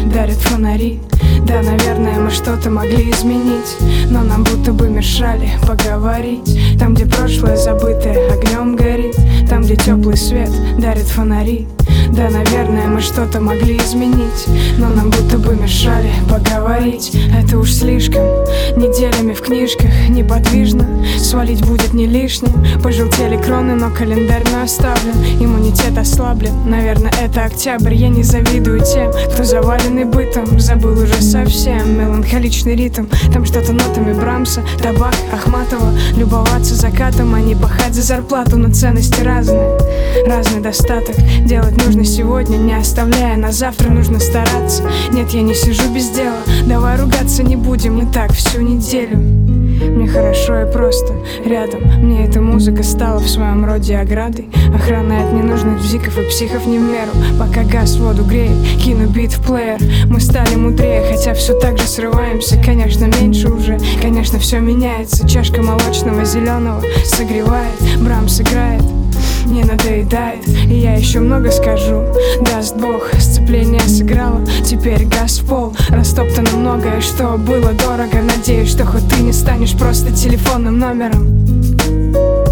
дарит фонари. Да, наверное, мы что-то могли изменить, но нам будто бы мешали поговорить. Там, где прошлое забытое огнем горит, там, где теплый свет дарит фонари. Да, наверное, мы что-то могли изменить, но нам будто бы мешали поговорить. Это уж слишком, неделями в книжках неподвижно. Свалить будет не лишним. Пожелтели кроны, но календарь мной оставлен. Иммунитет ослаблен, наверное, это октябрь. Я не завидую тем, кто заваленный бытом. Забыл уже совсем меланхоличный ритм. Там что-то нотами Брамса, табак, Ахматова. Любоваться закатом, а не пахать за зарплату. Но ценности разные, разный достаток. Делать нужно сегодня, не оставляя на завтра. Нужно стараться, нет, я не сижу без дела. Давай ругаться не будем, и так всю неделю. Мне хорошо и просто рядом. Мне эта музыка стала в своем роде оградой, охраной от ненужных бзиков и психов не в меру. Пока газ воду греет, кину бит в плеер. Мы стали мудрее, хотя все так же срываемся. Конечно, меньше уже, конечно, все меняется. Чашка молочного зеленого согревает, Брамс играет, не надоедает, и я еще много скажу. Даст Бог, сцепление сыграло, теперь газ в пол. Растоптано многое, что было дорого. Надеюсь, что хоть ты не станешь просто телефонным номером.